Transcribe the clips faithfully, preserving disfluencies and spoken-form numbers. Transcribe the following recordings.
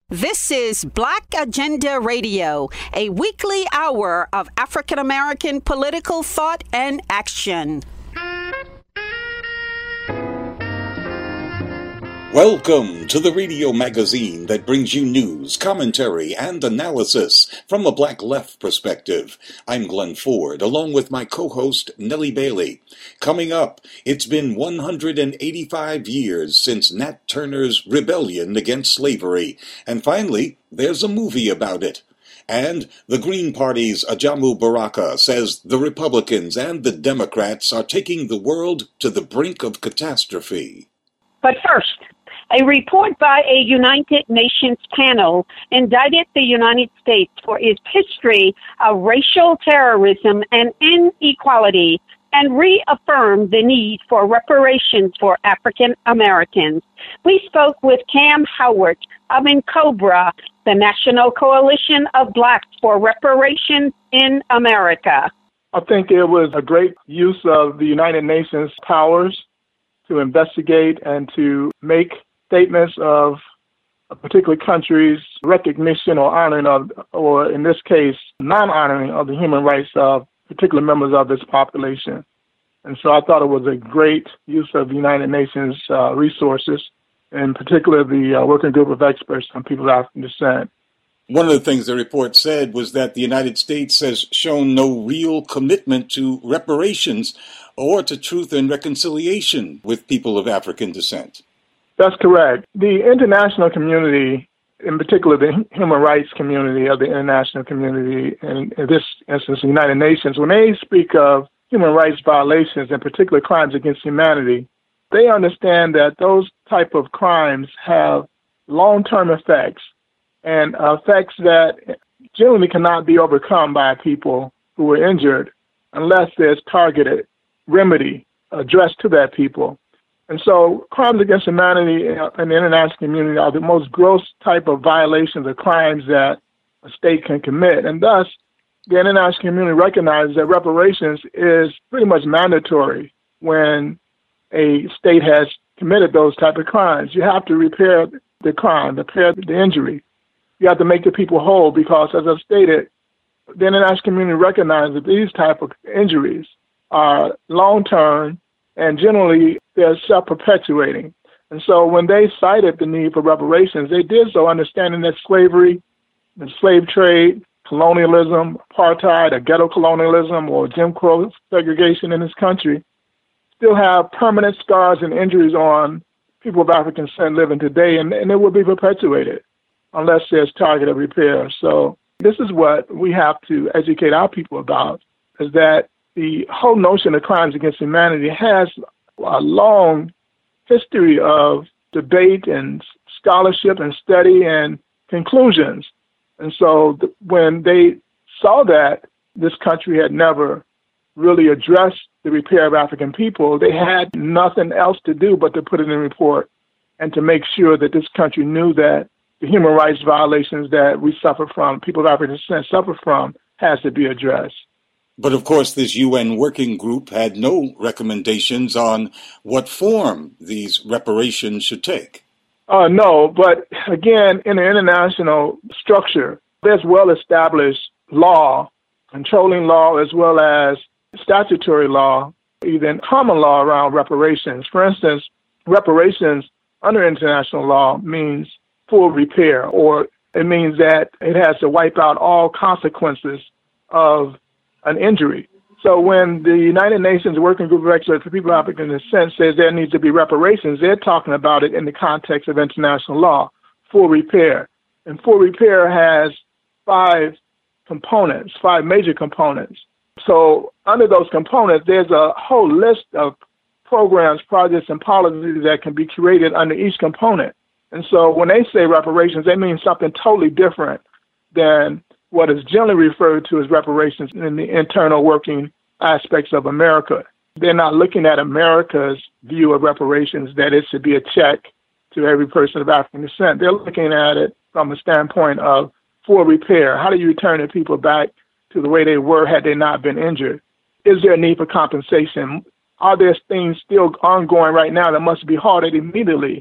This is Black Agenda Radio, a weekly hour of African American political thought and action. Welcome to the radio magazine that brings you news, commentary, and analysis from a Black left perspective. I'm Glenn Ford, along with my co-host Nellie Bailey. Coming up, it's been one hundred eighty-five years since Nat Turner's rebellion against slavery, and finally, there's a movie about it. And the Green Party's Ajamu Baraka says the Republicans and the Democrats are taking the world to the brink of catastrophe. But first, a report by a United Nations panel indicted the United States for its history of racial terrorism and inequality and reaffirmed the need for reparations for African Americans. We spoke with Cam Howard of NCOBRA, the National Coalition of Blacks for Reparations in America. I think it was a great use of the United Nations powers to investigate and to make statements of a particular country's recognition or honoring of, or in this case, non-honoring of the human rights of particular members of this population. And so I thought it was a great use of the United Nations uh, resources, in particular the uh, working group of experts on people of African descent. One of the things the report said was that the United States has shown no real commitment to reparations or to truth and reconciliation with people of African descent. That's correct. The international community, in particular the human rights community of the international community, and in this instance the United Nations, when they speak of human rights violations, in particular crimes against humanity, they understand that those type of crimes have long-term effects and effects that generally cannot be overcome by people who are injured unless there's targeted remedy addressed to that people. And so crimes against humanity in the international community are the most gross type of violations or crimes that a state can commit. And thus, the international community recognizes that reparations is pretty much mandatory when a state has committed those type of crimes. You have to repair the crime, repair the injury. You have to make the people whole because, as I've stated, the international community recognizes that these type of injuries are long-term and generally they're self-perpetuating. And so when they cited the need for reparations, they did so understanding that slavery, the slave trade, colonialism, apartheid, or ghetto colonialism, or Jim Crow segregation in this country still have permanent scars and injuries on people of African descent living today, and, and it will be perpetuated unless there's targeted repair. So this is what we have to educate our people about, is that the whole notion of crimes against humanity has a long history of debate and scholarship and study and conclusions. And so th- when they saw that this country had never really addressed the repair of African people, they had nothing else to do but to put it in a report and to make sure that this country knew that the human rights violations that we suffer from, people of African descent suffer from, has to be addressed. But of course, this U N working group had no recommendations on what form these reparations should take. Uh, no, but again, in the international structure, there's well-established law, controlling law, as well as statutory law, even common law around reparations. For instance, reparations under international law means full repair, or it means that it has to wipe out all consequences of an injury. So when the United Nations Working Group of Experts for People of African Descent says there needs to be reparations, they're talking about it in the context of international law, full repair. And full repair has five components, five major components. So under those components, there's a whole list of programs, projects, and policies that can be created under each component. And so when they say reparations, they mean something totally different than what is generally referred to as reparations in the internal working aspects of America. They're not looking at America's view of reparations, that it should be a check to every person of African descent. They're looking at it from a standpoint of full repair. How do you return the people back to the way they were had they not been injured? Is there a need for compensation? Are there things still ongoing right now that must be halted immediately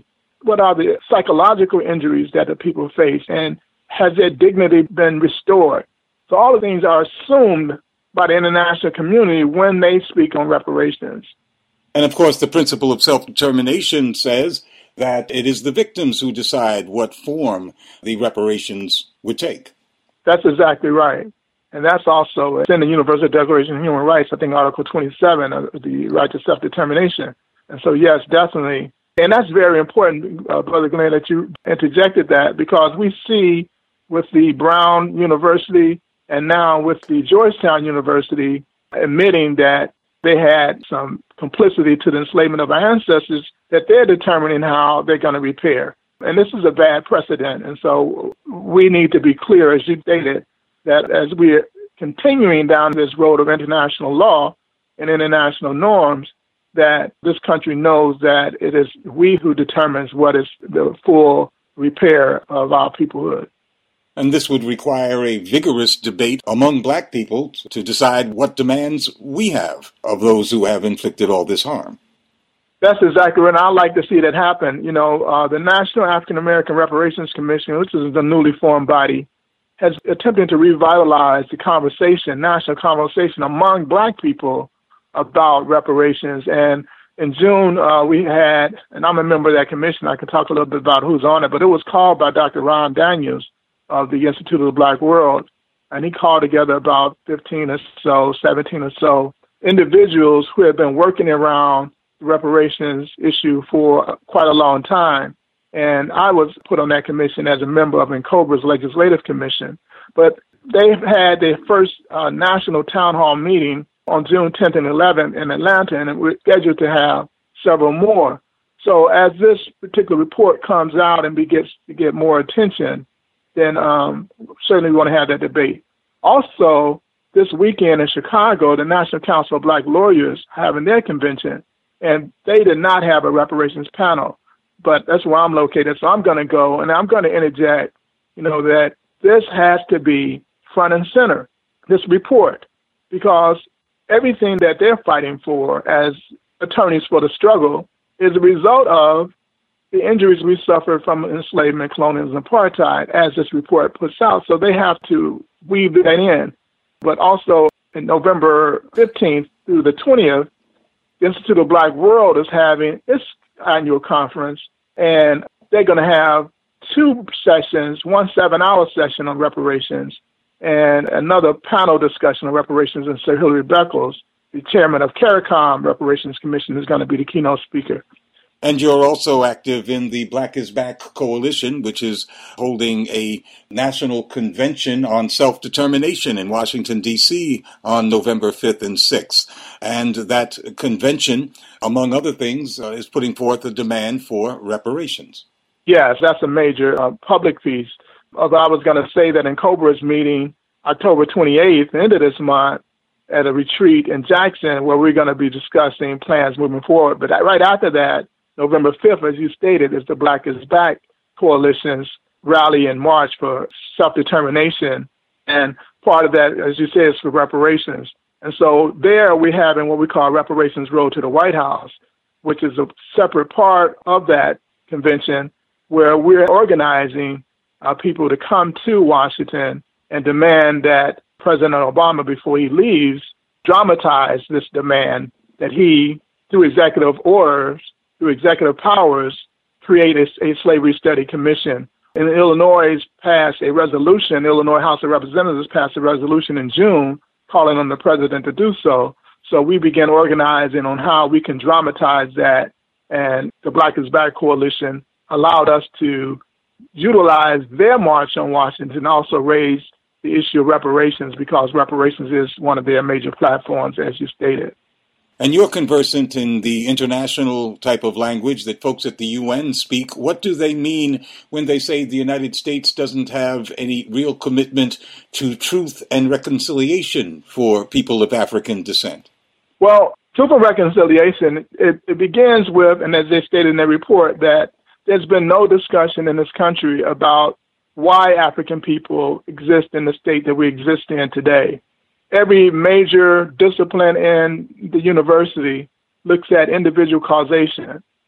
what are the psychological injuries that the people face, and has their dignity been restored? So all of these are assumed by the international community when they speak on reparations. And of course, the principle of self-determination says that it is the victims who decide what form the reparations would take. That's exactly right. And that's also in the Universal Declaration of Human Rights, I think Article twenty-seven, of the right to self-determination. And so, yes, definitely. And that's very important, uh, Brother Glenn, that you interjected that, because we see with the Brown University and now with the Georgetown University admitting that they had some complicity to the enslavement of our ancestors, that they're determining how they're going to repair. And this is a bad precedent. And so we need to be clear, as you stated, that as we're continuing down this road of international law and international norms, that this country knows that it is we who determines what is the full repair of our peoplehood. And this would require a vigorous debate among black people to decide what demands we have of those who have inflicted all this harm. That's exactly right. And I'd like to see that happen. You know, uh, the National African American Reparations Commission, which is the newly formed body, has attempted to revitalize the conversation, national conversation among black people about reparations. And in June, uh, we had, and I'm a member of that commission, I can talk a little bit about who's on it, but it was called by Doctor Ron Daniels of the Institute of the Black World. And he called together about fifteen or so, seventeen or so individuals who had been working around the reparations issue for quite a long time. And I was put on that commission as a member of NCOBRA's Legislative Commission. But they've had their first uh, national town hall meeting on June tenth and eleventh in Atlanta, and we're scheduled to have several more. So as this particular report comes out and begins to get more attention, then um, certainly we want to have that debate. Also, this weekend in Chicago, the National Council of Black Lawyers having their convention, and they did not have a reparations panel. But that's where I'm located, so I'm going to go, and I'm going to interject, you know, that this has to be front and center, this report, because everything that they're fighting for as attorneys for the struggle is a result of the injuries we suffered from enslavement, colonialism, and apartheid, as this report puts out. So they have to weave that in. But also, in November fifteenth through the twentieth, the Institute of Black World is having its annual conference, and they're going to have two sessions, one seven-hour session on reparations and another panel discussion on reparations, and Sir Hilary Beckles, the chairman of CARICOM Reparations Commission, is going to be the keynote speaker. And you're also active in the Black is Back Coalition, which is holding a national convention on self-determination in Washington, D C on November fifth and sixth. And that convention, among other things, uh, is putting forth a demand for reparations. Yes, that's a major uh, public piece. Although I was going to say that NCOBRA's meeting October twenty-eighth, end of this month, at a retreat in Jackson, where we're going to be discussing plans moving forward. But right after that, November fifth, as you stated, is the Black is Back Coalition's rally and march for self-determination. And part of that, as you said, is for reparations. And so there we're having what we call Reparations Road to the White House, which is a separate part of that convention, where we're organizing uh, people to come to Washington and demand that President Obama, before he leaves, dramatize this demand that he, through executive orders, through executive powers, create a, a slavery study commission. And Illinois passed a resolution, the Illinois House of Representatives passed a resolution in June calling on the president to do so. So we began organizing on how we can dramatize that. And the Black is Back Coalition allowed us to utilize their march on Washington, also raise the issue of reparations, because reparations is one of their major platforms, as you stated. And you're conversant in the international type of language that folks at the U N speak. What do they mean when they say the United States doesn't have any real commitment to truth and reconciliation for people of African descent? Well, truth and reconciliation, it, it begins with, and as they stated in their report, that there's been no discussion in this country about why African people exist in the state that we exist in today. Every major discipline in the university looks at individual causation.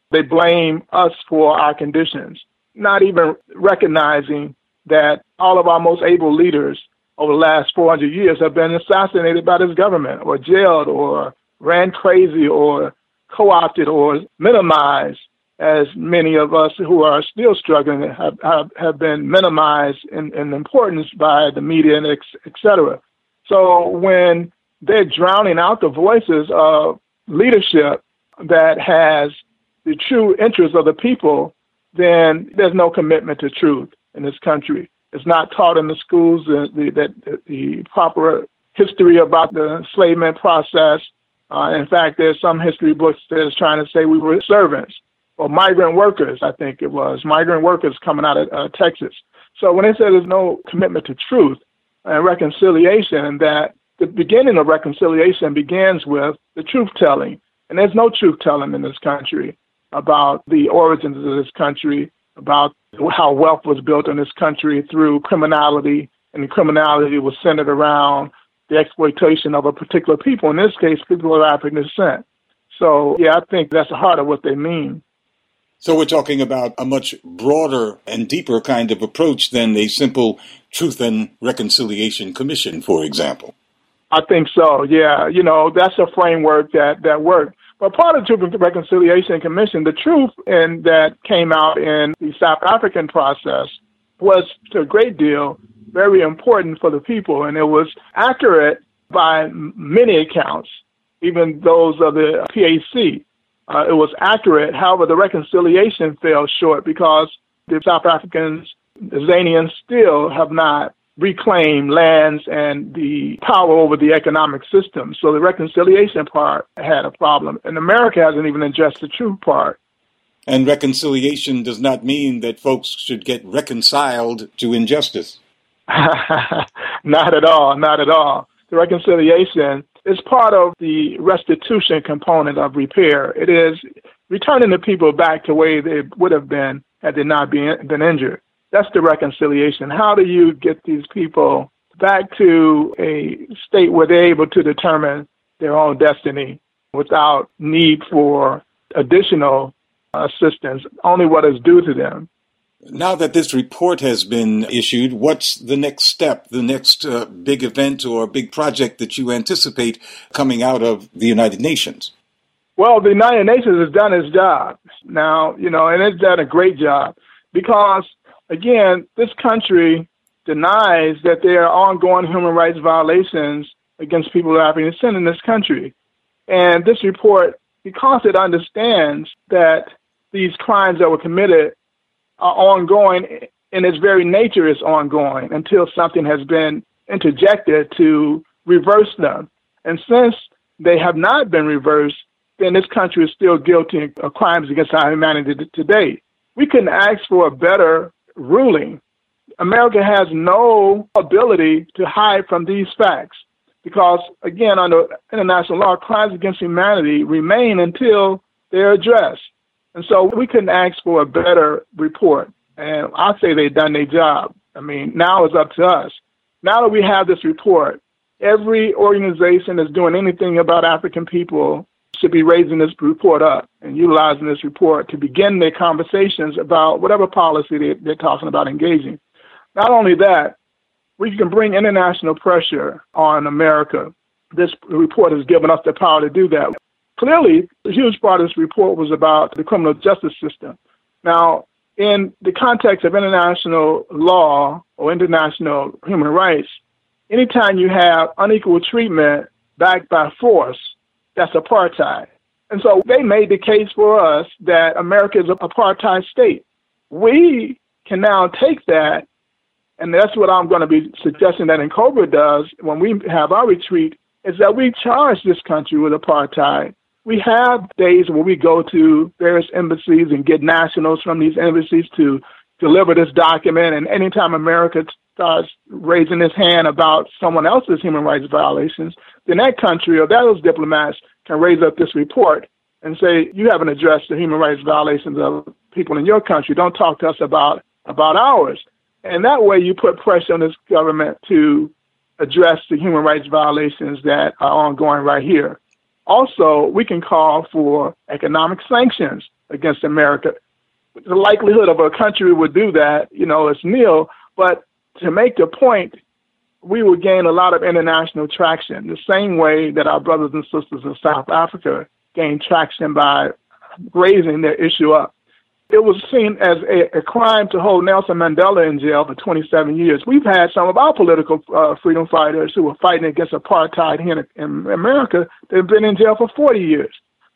They blame us for our conditions, not even recognizing that all of our most able leaders over the last four hundred years have been assassinated by this government or jailed or ran crazy or co-opted or minimized, as many of us who are still struggling have, have, have been minimized in, in importance by the media and et, et cetera. So when they're drowning out the voices of leadership that has the true interests of the people, then there's no commitment to truth in this country. It's not taught in the schools that the, the, the proper history about the enslavement process. Uh, in fact, there's some history books that is trying to say we were servants or migrant workers, I think it was, migrant workers coming out of uh, Texas. So when they say there's no commitment to truth and reconciliation, that the beginning of reconciliation begins with the truth-telling. And there's no truth-telling in this country about the origins of this country, about how wealth was built in this country through criminality, and the criminality was centered around the exploitation of a particular people, in this case, people of African descent. So, yeah, I think that's the heart of what they mean. So we're talking about a much broader and deeper kind of approach than a simple Truth and Reconciliation Commission, for example. I think so, yeah. You know, that's a framework that, that worked. But part of the Truth and Reconciliation Commission, the truth and that came out in the South African process was, to a great deal, very important for the people. And it was accurate by many accounts, even those of the P A C. Uh, it was accurate. However, the reconciliation fell short because the South Africans, the Zanians, still have not reclaimed lands and the power over the economic system. So the reconciliation part had a problem. And America hasn't even addressed the true part. And reconciliation does not mean that folks should get reconciled to injustice. Not at all, not at all. The reconciliation is part of the restitution component of repair. It is returning the people back to where they would have been had they not been, been injured. That's the reconciliation. How do you get these people back to a state where they're able to determine their own destiny without need for additional assistance, only what is due to them? Now that this report has been issued, what's the next step, the next uh, big event or big project that you anticipate coming out of the United Nations? Well, the United Nations has done its job now, you know, and it's done a great job because, again, this country denies that there are ongoing human rights violations against people of African descent in this country. And this report, because it understands that these crimes that were committed are ongoing, in its very nature is ongoing until something has been interjected to reverse them. And since they have not been reversed, then this country is still guilty of crimes against our humanity today. We couldn't ask for a better ruling. America has no ability to hide from these facts because, again, under international law, crimes against humanity remain until they're addressed. And so we couldn't ask for a better report. And I say they've done their job. I mean, now it's up to us. Now that we have this report, every organization that's doing anything about African people should be raising this report up and utilizing this report to begin their conversations about whatever policy they, they're talking about engaging. Not only that, we can bring international pressure on America. This report has given us the power to do that. Clearly, a huge part of this report was about the criminal justice system. Now, in the context of international law or international human rights, anytime you have unequal treatment backed by force, that's apartheid. And so they made the case for us that America is an apartheid state. We can now take that, and that's what I'm going to be suggesting that NCOBRA does when we have our retreat, is that we charge this country with apartheid. We have days where we go to various embassies and get nationals from these embassies to deliver this document. And anytime America starts raising its hand about someone else's human rights violations, then that country or those diplomats can raise up this report and say, you haven't addressed the human rights violations of people in your country. Don't talk to us about, about ours. And that way you put pressure on this government to address the human rights violations that are ongoing right here. Also, we can call for economic sanctions against America. The likelihood of a country would do that, you know, is nil. But to make the point, we would gain a lot of international traction, the same way that our brothers and sisters in South Africa gained traction by raising their issue up. It was seen as a, a crime to hold Nelson Mandela in jail for twenty-seven years. We've had some of our political uh, freedom fighters who were fighting against apartheid here in, in America. They've been in jail for forty years.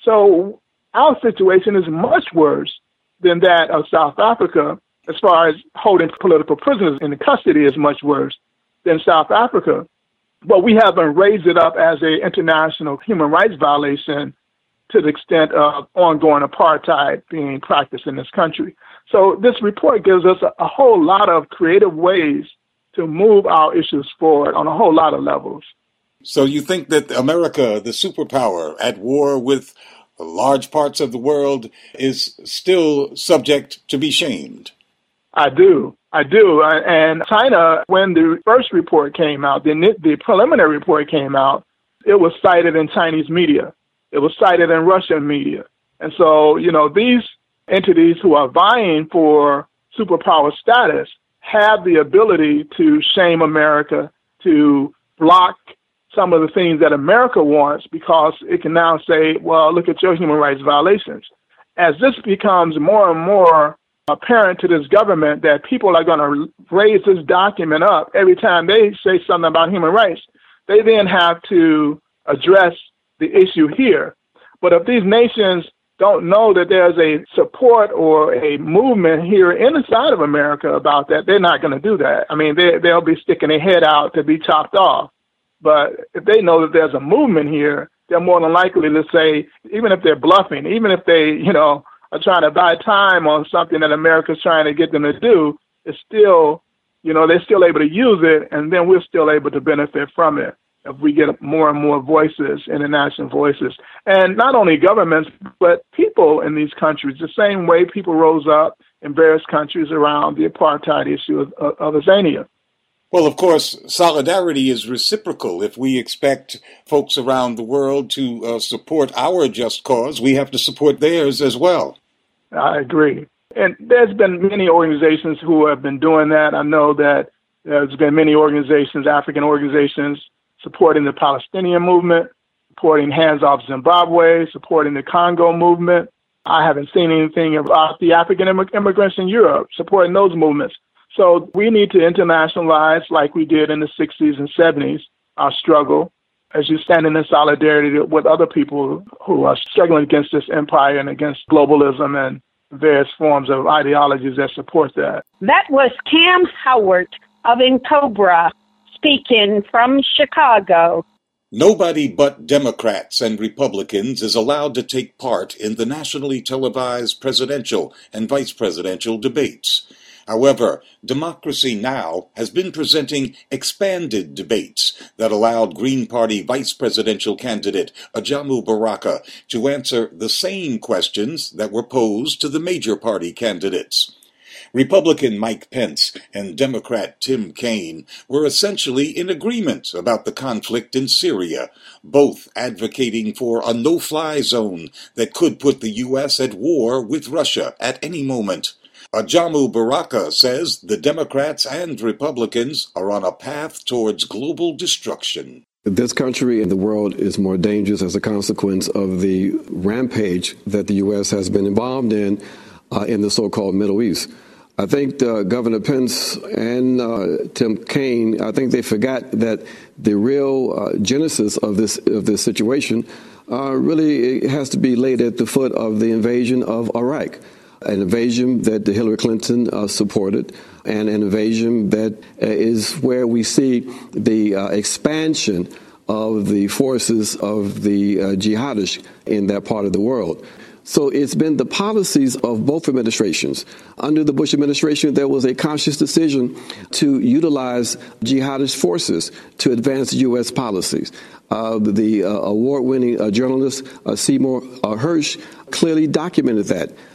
So our situation is much worse than that of South Africa. As far as holding political prisoners in custody is much worse than South Africa. But we haven't raised it up as an international human rights violation to the extent of ongoing apartheid being practiced in this country. So this report gives us a, a whole lot of creative ways to move our issues forward on a whole lot of levels. So you think that America, the superpower at war with large parts of the world, is still subject to be shamed? I do. I do. And China, when the first report came out, the, the preliminary report came out, it was cited in Chinese media. It was cited in Russian media. And so, you know, these entities who are vying for superpower status have the ability to shame America, to block some of the things that America wants, because it can now say, well, look at your human rights violations. As this becomes more and more apparent to this government that people are going to raise this document up every time they say something about human rights, they then have to address the issue here. But if these nations don't know that there's a support or a movement here inside of America about that, they're not going to do that. I mean, they, they'll be sticking their head out to be chopped off. But if they know that there's a movement here, they're more than likely to say, even if they're bluffing, even if they, you know, are trying to buy time on something that America's trying to get them to do, it's still, you know, they're still able to use it, and then we're still able to benefit from it if we get more and more voices, international voices. And not only governments, but people in these countries, the same way people rose up in various countries around the apartheid issue of, of, of Azania. Well, of course, solidarity is reciprocal. If we expect folks around the world to uh, support our just cause, we have to support theirs as well. I agree. And there's been many organizations who have been doing that. I know that there's been many organizations, African organizations, supporting the Palestinian movement, supporting Hands Off Zimbabwe, supporting the Congo movement. I haven't seen anything about the African immigrants in Europe supporting those movements. So we need to internationalize, like we did in the sixties and seventies, our struggle, as you stand in solidarity with other people who are struggling against this empire and against globalism and various forms of ideologies that support that. That was Cam Howard of Incobra speaking from Chicago. Nobody but Democrats and Republicans is allowed to take part in the nationally televised presidential and vice presidential debates. However, Democracy Now! Has been presenting expanded debates that allowed Green Party vice presidential candidate Ajamu Baraka to answer the same questions that were posed to the major party candidates. Republican Mike Pence and Democrat Tim Kaine were essentially in agreement about the conflict in Syria, both advocating for a no-fly zone that could put the U S at war with Russia at any moment. Ajamu Baraka says the Democrats and Republicans are on a path towards global destruction. This country and the world is more dangerous as a consequence of the rampage that the U S has been involved in uh, in the so-called Middle East. I think uh, Governor Pence and uh, Tim Kaine, I think they forgot that the real uh, genesis of this of this situation uh, really has to be laid at the foot of the invasion of Iraq. An invasion that Hillary Clinton uh, supported, and an invasion that uh, is where we see the uh, expansion of the forces of the uh, jihadists in that part of the world. So it's been the policies of both administrations. Under the Bush administration, there was a conscious decision to utilize jihadist forces to advance U S policies. Uh, the uh, award-winning uh, journalist uh, Seymour uh, Hersh clearly documented that.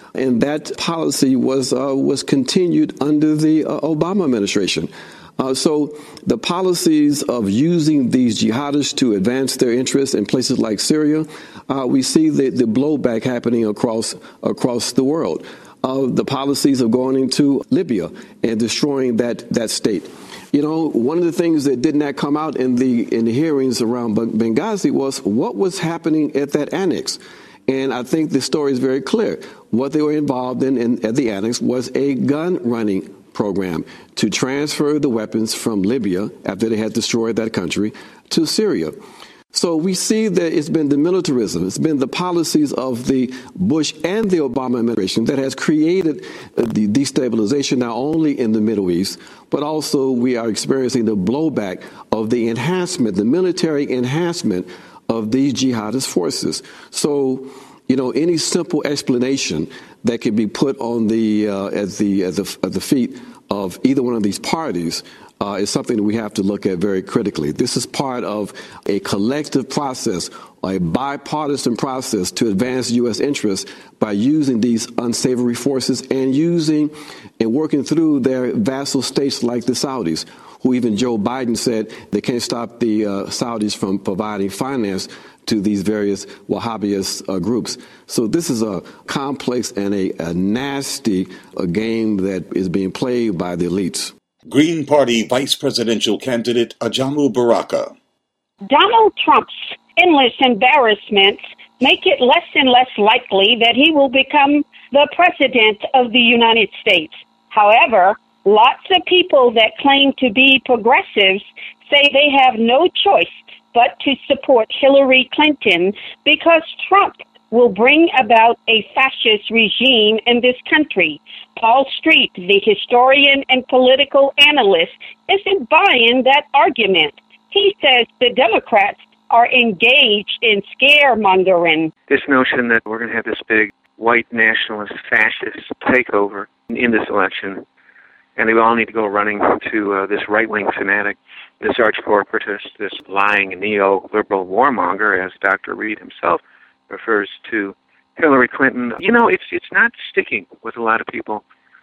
And that policy was uh, was continued under the uh, Obama administration. Uh, so the policies of using these jihadists to advance their interests in places like Syria, uh, we see the, the blowback happening across across the world. Uh, the policies of going into Libya and destroying that that state. You know, one of the things that did not come out in the in the hearings around Benghazi was what was happening at that annex. And I think the story is very clear. What they were involved in, in at the annex was a gun running program to transfer the weapons from Libya after they had destroyed that country to Syria. So we see that it's been the militarism, it's been the policies of the Bush and the Obama administration that has created the destabilization not only in the Middle East, but also we are experiencing the blowback of the enhancement, the military enhancement of these jihadist forces. So, you know, any simple explanation that can be put on the uh, at the at the at the feet of either one of these parties uh, is something that we have to look at very critically. This is part of a collective process, a bipartisan process to advance U S interests by using these unsavory forces and using and working through their vassal states like the Saudis, who even Joe Biden said they can't stop the uh, Saudis from providing finance to these various Wahhabist uh, groups. So this is a complex and a, a nasty uh, game that is being played by the elites. Green Party Vice Presidential Candidate Ajamu Baraka. Donald Trump's endless embarrassments make it less and less likely that he will become the president of the United States. However, lots of people that claim to be progressives say they have no choice but to support Hillary Clinton because Trump will bring about a fascist regime in this country. Paul Street, the historian and political analyst, isn't buying that argument. He says the Democrats are engaged in scaremongering. This notion that we're going to have this big white nationalist fascist takeover in this election, and they all need to go running to uh, this right-wing fanatic, this arch-corporatist, this lying neoliberal warmonger, as Doctor Reed himself refers to Hillary Clinton. You know, it's it's not sticking with a lot of people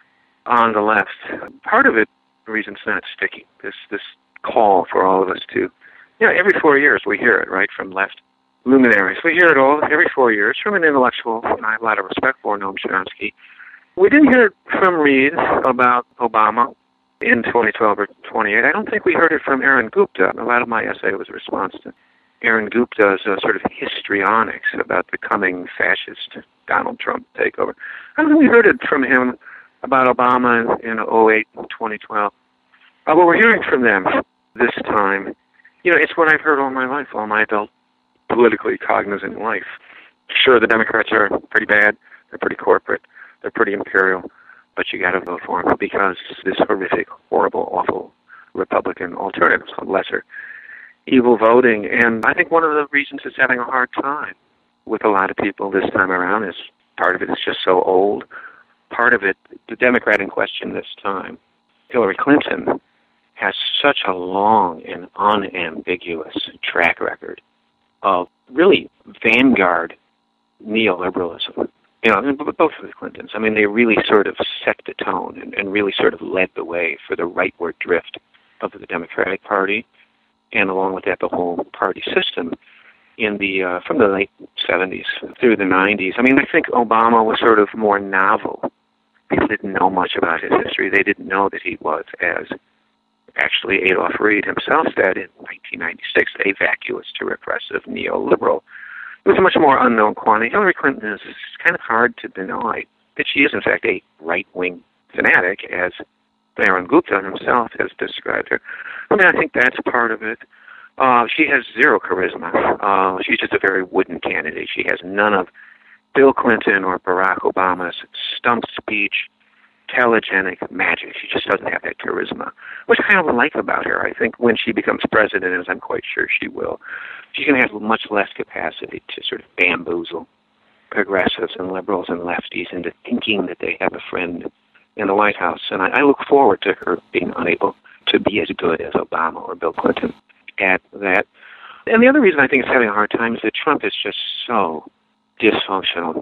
on the left. Part of it, the reason it's not sticking, this this call for all of us to, you know, every four years we hear it, right, from left luminaries. We hear it all every four years from an intellectual I have a lot of respect for, Noam Chomsky. We didn't hear it from Reed about Obama in twenty twelve or twenty-eight. I don't think we heard it from Aaron Gupta. A lot of my essay was a response to Aaron Gupta's uh, sort of histrionics about the coming fascist Donald Trump takeover. I don't think we heard it from him about Obama in, in oh eight and twenty twelve. Uh, but we're hearing from them this time. You know, it's what I've heard all my life, all my adult, politically cognizant life. Sure, the Democrats are pretty bad. They're pretty corporate. They're pretty imperial. But you got to vote for them because this horrific, horrible, awful Republican alternative, so lesser evil voting. And I think one of the reasons it's having a hard time with a lot of people this time around is part of it is just so old. Part of it, the Democrat in question this time, Hillary Clinton, has such a long and unambiguous track record of really vanguard neoliberalism. You know, both of the Clintons. I mean, they really sort of set the tone and, and really sort of led the way for the rightward drift of the Democratic Party, and along with that, the whole party system in the uh, from the late seventies through the nineties. I mean, I think Obama was sort of more novel. People didn't know much about his history. They didn't know that he was, as actually Adolph Reed himself said in nineteen ninety-six, a vacuous to repressive neoliberal. It was a much more unknown quantity. Hillary Clinton is kind of hard to deny that she is, in fact, a right-wing fanatic, as Aaron Gupta himself has described her. I mean, I think that's part of it. Uh, she has zero charisma. Uh, she's just a very wooden candidate. She has none of Bill Clinton or Barack Obama's stump speech, telegenic magic. She just doesn't have that charisma, which I kind of like about her. I think when she becomes president, as I'm quite sure she will, she's going to have much less capacity to sort of bamboozle progressives and liberals and lefties into thinking that they have a friend in the White House. And I, I look forward to her being unable to be as good as Obama or Bill Clinton at that. And the other reason I think it's having a hard time is that Trump is just so dysfunctional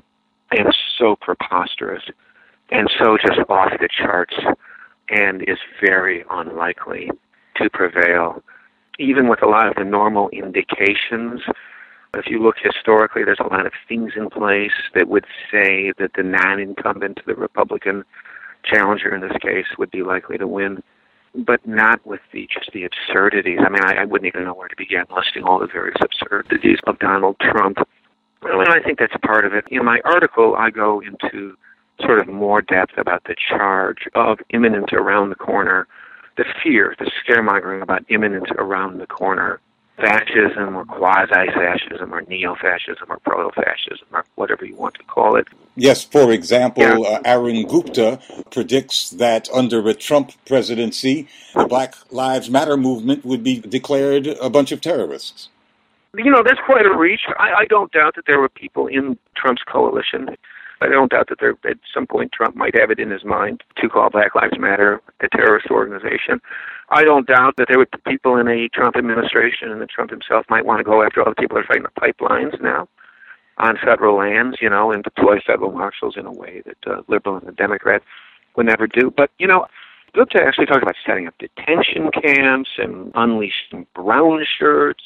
and so preposterous and so just off the charts and is very unlikely to prevail. Even with a lot of the normal indications, if you look historically, there's a lot of things in place that would say that the non-incumbent, the Republican challenger in this case, would be likely to win, but not with the just the absurdities. I mean, I, I wouldn't even know where to begin listing all the various absurdities of Donald Trump. I mean, I think that's part of it. In my article, I go into sort of more depth about the charge of imminent around the corner, the fear, the scaremongering about imminent around the corner fascism or quasi-fascism or neo-fascism or proto-fascism or whatever you want to call it. Yes, for example, Yeah. uh, Aaron Gupta predicts that under a Trump presidency, the Black Lives Matter movement would be declared a bunch of terrorists. You know, that's quite a reach. I, I don't doubt that there were people in Trump's coalition. I don't doubt that there, at some point Trump might have it in his mind to call Black Lives Matter a terrorist organization. I don't doubt that there would be people in a Trump administration and that Trump himself might want to go after all the people that are fighting the pipelines now on federal lands, you know, and deploy federal marshals in a way that uh, liberal and the Democrat would never do. But, you know, Gupta actually talked about setting up detention camps and unleashing brown shirts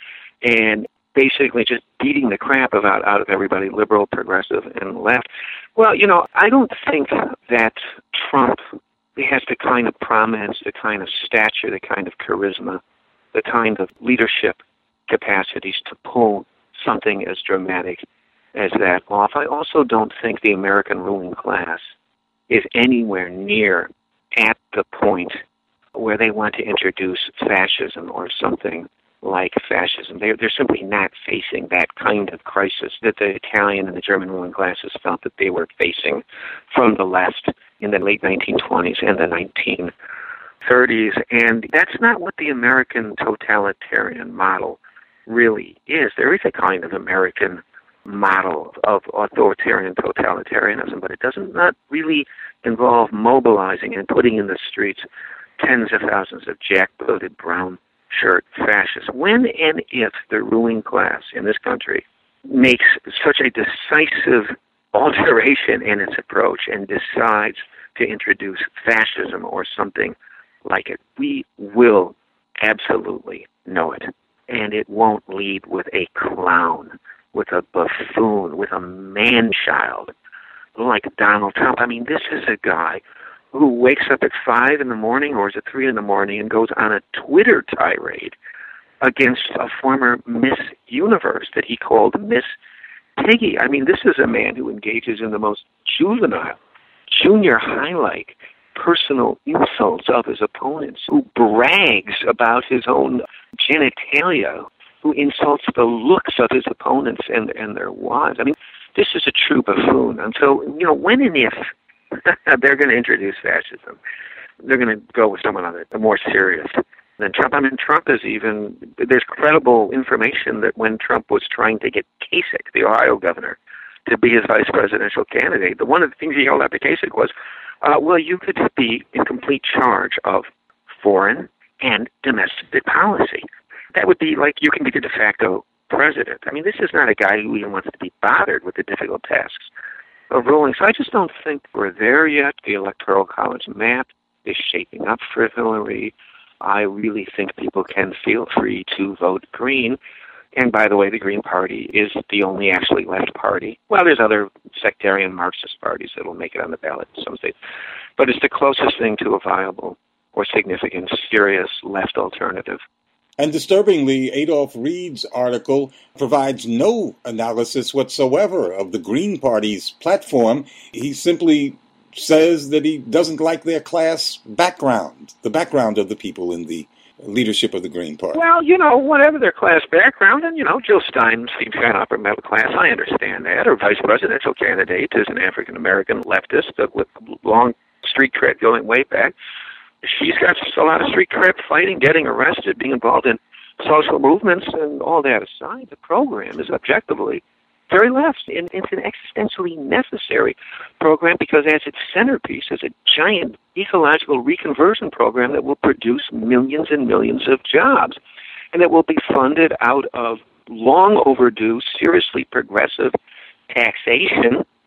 and basically just beating the crap about out of everybody, liberal, progressive, and left. Well, you know, I don't think that Trump has the kind of prominence, the kind of stature, the kind of charisma, the kind of leadership capacities to pull something as dramatic as that off. I also don't think the American ruling class is anywhere near at the point where they want to introduce fascism or something like fascism. They're, they're simply not facing that kind of crisis that the Italian and the German ruling classes felt that they were facing from the left in the late nineteen twenties and the nineteen thirties. And that's not what the American totalitarian model really is. There is a kind of American model of authoritarian totalitarianism, but it doesn't not really involve mobilizing and putting in the streets tens of thousands of jackbooted brown shirt fascists. When and if the ruling class in this country makes such a decisive alteration in its approach and decides to introduce fascism or something like it, we will absolutely know it. And it won't lead with a clown, with a buffoon, with a man-child like Donald Trump. I mean, this is a guy who wakes up at five in the morning or is it three in the morning and goes on a Twitter tirade against a former Miss Universe that he called Miss Piggy. I mean, this is a man who engages in the most juvenile, junior high-like personal insults of his opponents, who brags about his own genitalia, who insults the looks of his opponents and, and their wives. I mean, this is a true buffoon. And so, you know, when and if they're going to introduce fascism, they're going to go with someone on it, more serious than Trump. I mean, Trump is even, there's credible information that when Trump was trying to get Kasich, the Ohio governor, to be his vice presidential candidate, the one of the things he held out to Kasich was, uh, well, you could be in complete charge of foreign and domestic policy. That would be like you can be the de facto president. I mean, this is not a guy who even wants to be bothered with the difficult tasks of ruling. So I just don't think we're there yet. The Electoral College map is shaping up for Hillary. I really think people can feel free to vote Green. And by the way, the Green Party is the only actually left party. Well, there's other sectarian Marxist parties that will make it on the ballot in some states. But it's the closest thing to a viable or significant, serious left alternative. And disturbingly, Adolph Reed's article provides no analysis whatsoever of the Green Party's platform. He simply says that he doesn't like their class background, the background of the people in the leadership of the Green Party. Well, you know, whatever their class background, and, you know, Jill Stein seems kind of upper middle class. I understand that. Her vice presidential candidate is an African-American leftist with long street cred going way back. She's got a lot of street cred, fighting, getting arrested, being involved in social movements, and all that aside, the program is objectively very left. And it's an existentially necessary program because as its centerpiece is a giant ecological reconversion program that will produce millions and millions of jobs, and that will be funded out of long overdue, seriously progressive taxation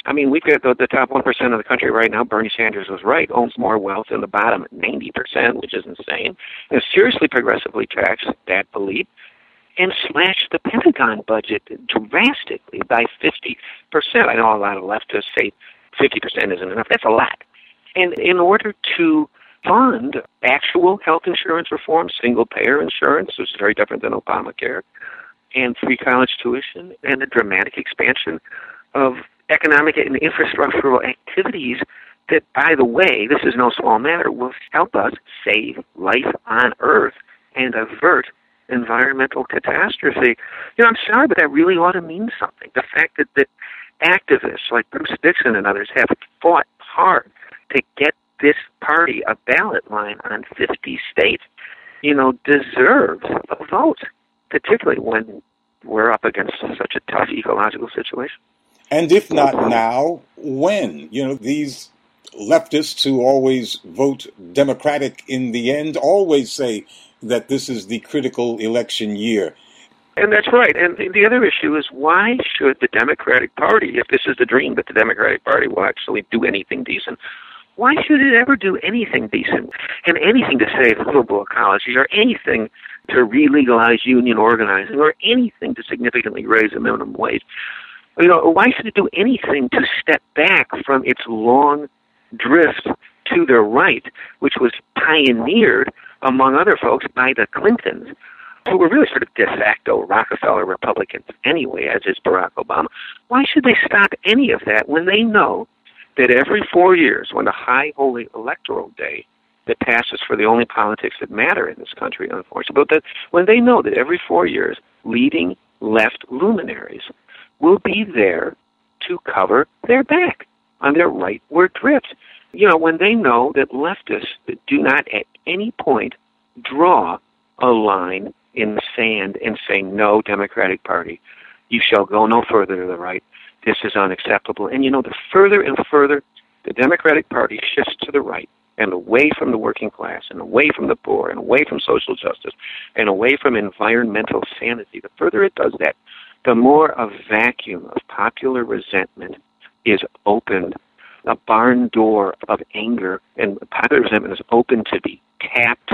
I mean, we've got the, the top one percent of the country right now. Bernie Sanders was right, owns more wealth than the bottom ninety percent, which is insane. And seriously progressively taxed that belief and slashed the Pentagon budget drastically by fifty percent. I know a lot of leftists say fifty percent isn't enough. That's a lot. And in order to fund actual health insurance reform, single-payer insurance, which is very different than Obamacare, and free college tuition, and the dramatic expansion of economic and infrastructural activities that, by the way, this is no small matter, will help us save life on Earth and avert environmental catastrophe. You know, I'm sorry, but that really ought to mean something. The fact that, that activists like Bruce Dixon and others have fought hard to get this party a ballot line on fifty states, you know, deserves a vote, particularly when we're up against such a tough ecological situation. And if not now, when? You know, these leftists who always vote Democratic in the end always say that this is the critical election year. And that's right. And the other issue is, why should the Democratic Party, if this is the dream that the Democratic Party will actually do anything decent, why should it ever do anything decent and anything to save liberal ecology or anything to re-legalize union organizing or anything to significantly raise the minimum wage? You know, why should it do anything to step back from its long drift to the right, which was pioneered, among other folks, by the Clintons, who were really sort of de facto Rockefeller Republicans anyway, as is Barack Obama? Why should they stop any of that when they know that every four years, when the high holy electoral day that passes for the only politics that matter in this country, unfortunately, but that when they know that every four years, leading left luminaries will be there to cover their back on their rightward drift. You know, when they know that leftists do not at any point draw a line in the sand and say, no, Democratic Party, you shall go no further to the right. This is unacceptable. And, you know, the further and further the Democratic Party shifts to the right and away from the working class and away from the poor and away from social justice and away from environmental sanity, the further it does that, the more a vacuum of popular resentment is opened. A barn door of anger and popular resentment is open to be tapped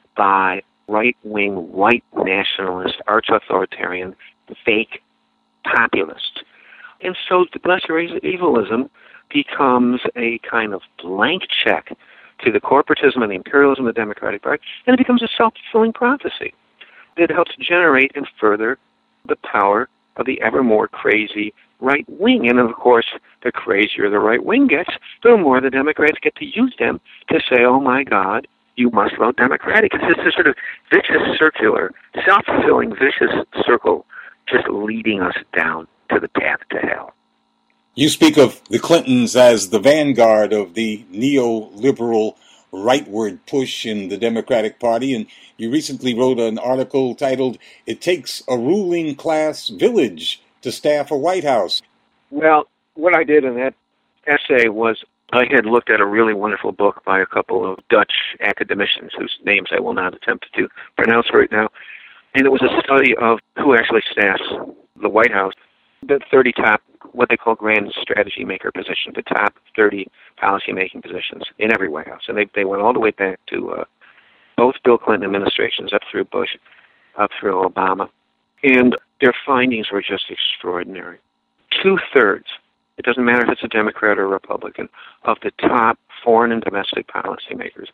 by right-wing, white nationalist, arch-authoritarian, fake populists. And so the lesser evilism becomes a kind of blank check to the corporatism and the imperialism of the Democratic Party, and it becomes a self-fulfilling prophecy that helps generate and further the power of the ever more crazy right wing. And of course, the crazier the right wing gets, the more the Democrats get to use them to say, oh my God, you must vote Democratic. It's just a sort of vicious circular, self-fulfilling vicious circle just leading us down to the path to hell. You speak of the Clintons as the vanguard of the neoliberal rightward push in the Democratic Party, and you recently wrote an article titled, "It Takes a Ruling Class Village to Staff a White House." Well, what I did in that essay was I had looked at a really wonderful book by a couple of Dutch academicians whose names I will not attempt to pronounce right now, and it was a study of who actually staffs the White House, the thirty top, what they call grand strategy maker positions, the top thirty policy-making positions in every White House. And they they went all the way back to uh, both Bill Clinton administrations, up through Bush, up through Obama. And their findings were just extraordinary. Two-thirds, it doesn't matter if it's a Democrat or a Republican, of the top foreign and domestic policymakers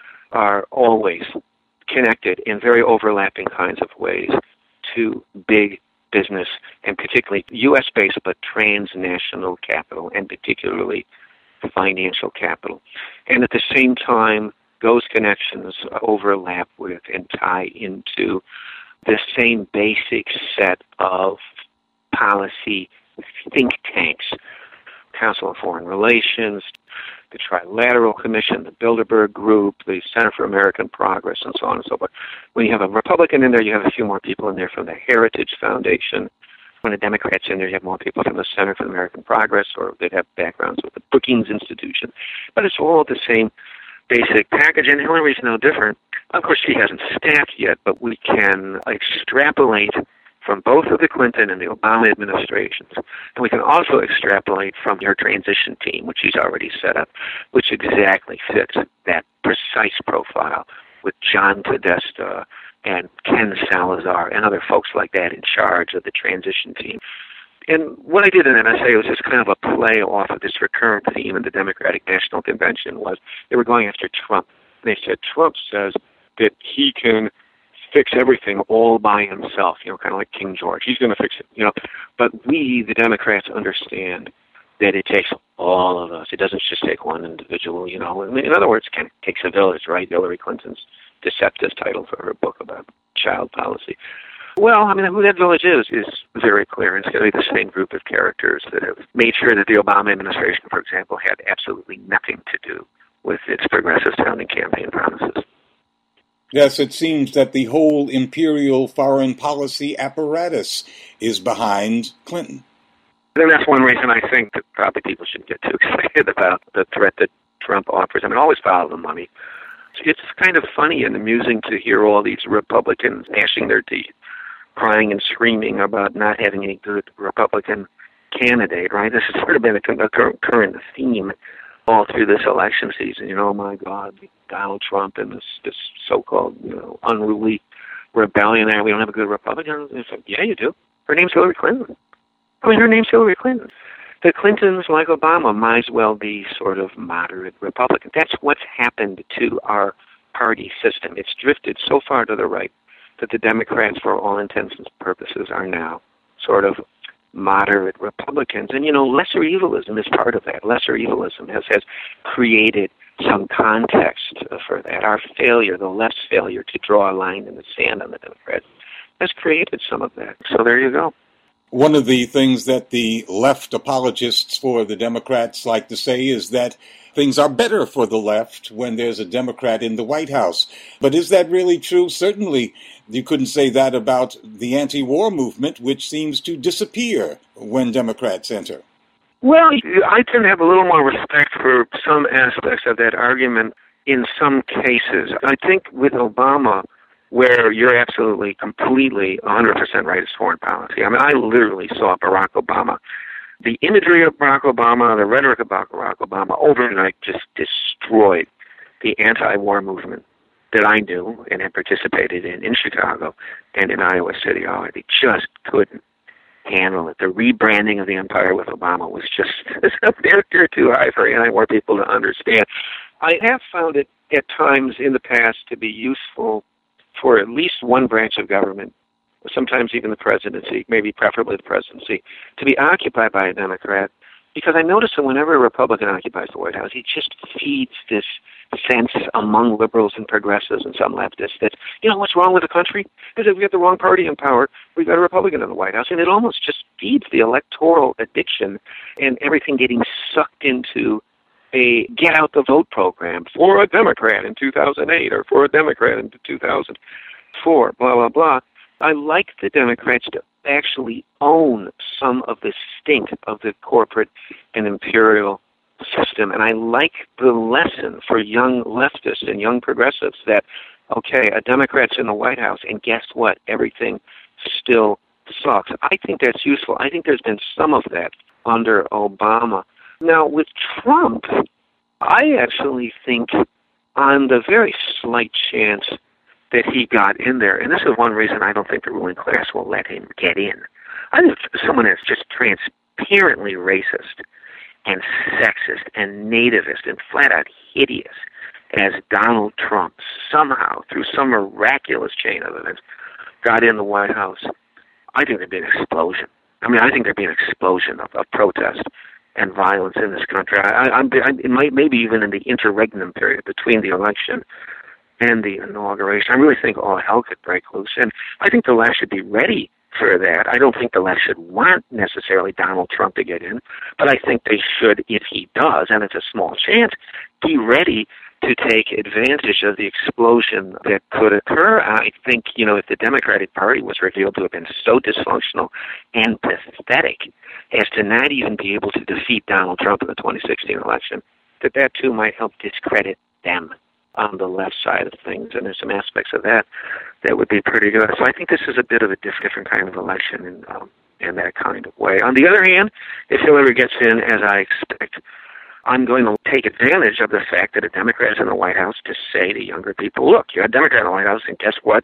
are always connected in very overlapping kinds of ways to big business, and particularly U S-based but transnational capital, and particularly financial capital. And at the same time, those connections overlap with and tie into the same basic set of policy think tanks, Council on Foreign Relations, the Trilateral Commission, the Bilderberg Group, the Center for American Progress, and so on and so forth. When you have a Republican in there, you have a few more people in there from the Heritage Foundation. When a Democrat's in there, you have more people from the Center for American Progress, or they'd have backgrounds with the Brookings Institution. But it's all the same basic package, and Hillary's no different. Of course, she hasn't staffed yet, but we can extrapolate from both of the Clinton and the Obama administrations. And we can also extrapolate from your transition team, which he's already set up, which exactly fits that precise profile with John Podesta and Ken Salazar and other folks like that in charge of the transition team. And what I did in that essay was just kind of a play off of this recurrent theme in the Democratic National Convention was they were going after Trump. They said Trump says that he can fix everything all by himself, you know, kind of like King George. He's going to fix it, you know. But we, the Democrats, understand that it takes all of us. It doesn't just take one individual, you know. In other words, it kind of takes a village, right? Hillary Clinton's deceptive title for her book about child policy. Well, I mean, who that village is is very clear. It's going to be the same group of characters that have made sure that the Obama administration, for example, had absolutely nothing to do with its progressive-sounding campaign promises. Yes, it seems that the whole imperial foreign policy apparatus is behind Clinton. And that's one reason I think that probably people shouldn't get too excited about the threat that Trump offers. I mean, always follow the money. It's kind of funny and amusing to hear all these Republicans gnashing their teeth, crying and screaming about not having a good Republican candidate, right? This has sort of been a, a current theme all through this election season. You know, oh my God, Donald Trump and this, this so-called, you know, unruly rebellion there. We don't have a good Republican. It's like, yeah, you do. Her name's Hillary Clinton. I mean, her name's Hillary Clinton. The Clintons, like Obama, might as well be sort of moderate Republican. That's what's happened to our party system. It's drifted so far to the right that the Democrats, for all intents and purposes, are now sort of moderate Republicans. And, you know, lesser evilism is part of that. Lesser evilism has, has created some context for that. Our failure, the left's failure to draw a line in the sand on the Democrats, has created some of that. So there you go. One of the things that the left apologists for the Democrats like to say is that things are better for the left when there's a Democrat in the White House. But is that really true? Certainly, you couldn't say that about the anti-war movement, which seems to disappear when Democrats enter. Well, I tend to have a little more respect for some aspects of that argument in some cases. I think with Obama, where you're absolutely, completely, one hundred percent right, is foreign policy. I mean, I literally saw Barack Obama. The imagery of Barack Obama, the rhetoric of Barack Obama, overnight just destroyed the anti-war movement that I knew and had participated in in Chicago and in Iowa City. Oh, they just couldn't handle it. The rebranding of the empire with Obama was just a barrier too high for anti-war people to understand. I have found it at times in the past to be useful for at least one branch of government, sometimes even the presidency, maybe preferably the presidency, to be occupied by a Democrat, because I notice that whenever a Republican occupies the White House, he just feeds this sense among liberals and progressives and some leftists that, you know, what's wrong with the country? Because if we have the wrong party in power, we've got a Republican in the White House, and it almost just feeds the electoral addiction and everything getting sucked into a get-out-the-vote program for a Democrat in two thousand eight or for a Democrat in two thousand four, blah, blah, blah. I like the Democrats to actually own some of the stink of the corporate and imperial system, and I like the lesson for young leftists and young progressives that, okay, a Democrat's in the White House, and guess what? Everything still sucks. I think that's useful. I think there's been some of that under Obama. Now, with Trump, I actually think on the very slight chance that he got in there, and this is one reason I don't think the ruling class will let him get in. I think someone that's just transparently racist and sexist and nativist and flat-out hideous as Donald Trump somehow, through some miraculous chain of events, got in the White House, I think there'd be an explosion. I mean, I think there'd be an explosion of, of protest and violence in this country. I, I, I, it might, maybe even in the interregnum period between the election and the inauguration. I really think all hell could break loose. And I think the left should be ready for that. I don't think the left should want necessarily Donald Trump to get in, but I think they should, if he does, and it's a small chance, be ready to take advantage of the explosion that could occur. I think, you know, if the Democratic Party was revealed to have been so dysfunctional and pathetic as to not even be able to defeat Donald Trump in the twenty sixteen election, that that too might help discredit them on the left side of things. And there's some aspects of that that would be pretty good. So I think this is a bit of a diff- different kind of election in, um, in that kind of way. On the other hand, if Hillary gets in, as I expect, I'm going to take advantage of the fact that a Democrat is in the White House to say to younger people, look, you're a Democrat in the White House, and guess what?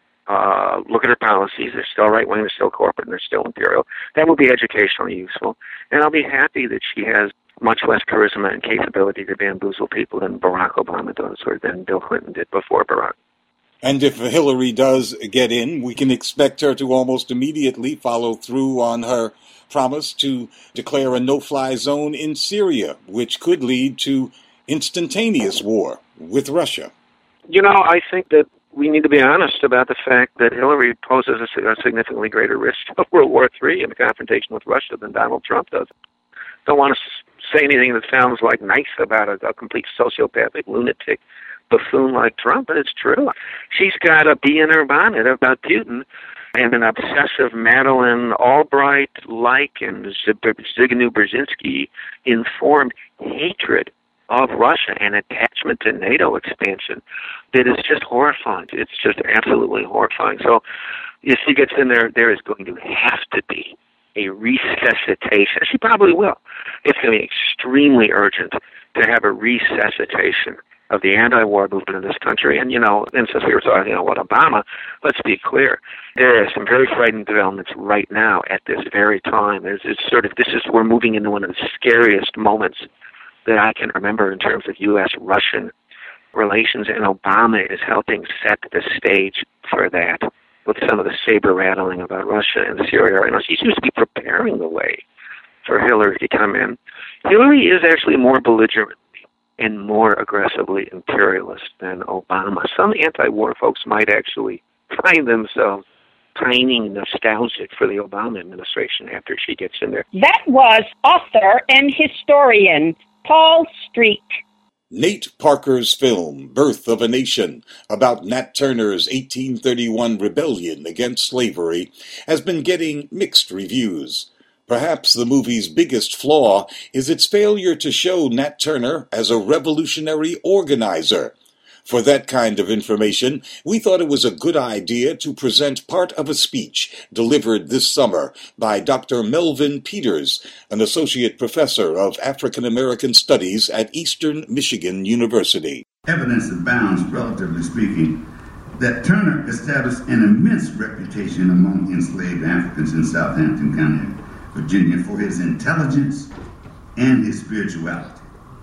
Uh, look at her policies. They're still right-wing, they're still corporate, and they're still imperial. That will be educationally useful. And I'll be happy that she has much less charisma and capability to bamboozle people than Barack Obama does, or than Bill Clinton did before Barack. And if Hillary does get in, we can expect her to almost immediately follow through on her promise to declare a no-fly zone in Syria, which could lead to instantaneous war with Russia. You know, I think that we need to be honest about the fact that Hillary poses a, a significantly greater risk of World War Three in the confrontation with Russia than Donald Trump does. Don't want to say anything that sounds like nice about a, a complete sociopathic lunatic buffoon like Trump, but it's true. She's got a bee in her bonnet about Putin and an obsessive Madeleine Albright-like and Zbigniew Brzezinski informed hatred of Russia and attachment to NATO expansion that is just horrifying. It's just absolutely horrifying. So if she gets in there, there is going to have to be a resuscitation. She probably will. It's going to be extremely urgent to have a resuscitation of the anti-war movement in this country. And, you know, and since we were talking about Obama, let's be clear. There are some very frightening developments right now at this very time. There's it's sort of, this is, we're moving into one of the scariest moments that I can remember in terms of U S Russian relations, and Obama is helping set the stage for that with some of the saber-rattling about Russia and Syria. And he seems to be preparing the way for Hillary to come in. Hillary is actually more belligerent and more aggressively imperialist than Obama. Some anti-war folks might actually find themselves pining nostalgic for the Obama administration after she gets in there. That was author and historian Paul Street. Nate Parker's film, Birth of a Nation, about Nat Turner's eighteen thirty-one rebellion against slavery, has been getting mixed reviews. Perhaps the movie's biggest flaw is its failure to show Nat Turner as a revolutionary organizer. For that kind of information, we thought it was a good idea to present part of a speech delivered this summer by Doctor Melvin Peters, an associate professor of African American Studies at Eastern Michigan University. Evidence abounds, relatively speaking, that Turner established an immense reputation among enslaved Africans in Southampton County, Virginia, for his intelligence and his spirituality.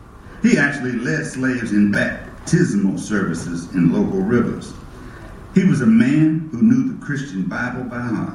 He actually led slaves in baptismal services in local rivers. He was a man who knew the Christian Bible by heart.